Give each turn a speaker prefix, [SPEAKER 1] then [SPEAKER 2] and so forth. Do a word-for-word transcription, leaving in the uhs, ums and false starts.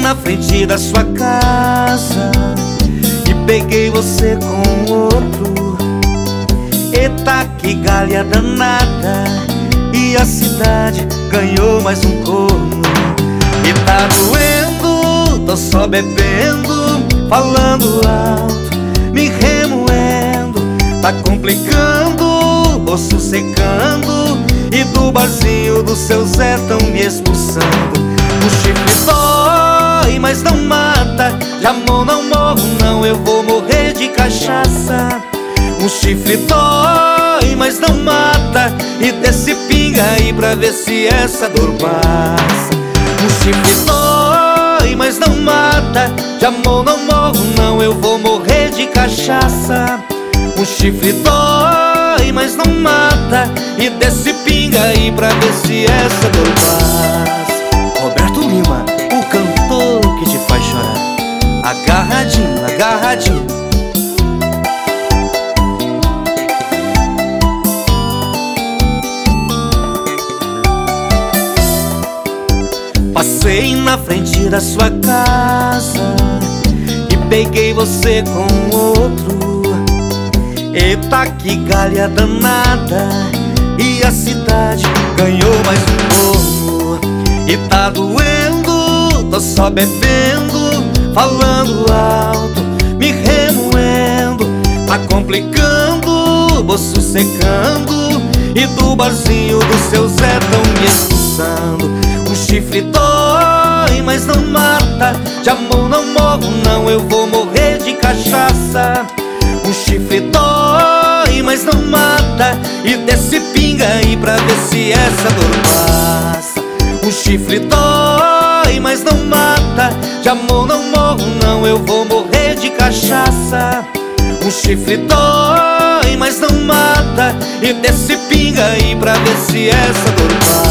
[SPEAKER 1] na frente da sua casa e peguei você com outro. Eita, que galha danada, e a cidade ganhou mais um corno. E tá doendo, tô só bebendo, falando alto, me remoendo. Tá complicando, bolso secando, e do barzinho do seu Zé tão me expulsando. O chifre dói, mas não mata, de amor não morro não, eu vou morrer de cachaça. O chifre dói, mas não mata, e desce pinga aí pra ver se essa dor passa. O chifre dói, mas não mata, de amor não morro não, eu vou morrer de cachaça. O chifre dói, mas não mata, e desce pinga aí pra ver se essa dor passa. Roberto Lima, o cantor que te faz chorar. Agarradinho, agarradinho. Passei na frente da sua casa e peguei você com outro. Eita, que galha danada, e a cidade ganhou mais um corno. E tá doendo, tô só bebendo, falando alto, me remoendo. Tá complicando, bolso secando, e do barzinho do seu Zé tão me expulsando. O chifre dói, mas não mata, de amor não morro não, eu vou morrer de cachaça. O chifre dói, mas não mata, e desce pinga aí pra ver se essa dor passa. O chifre dói, mas não mata, de amor não morro não, eu vou morrer de cachaça. O chifre dói, mas não mata, e desce pinga aí pra ver se essa dor passa.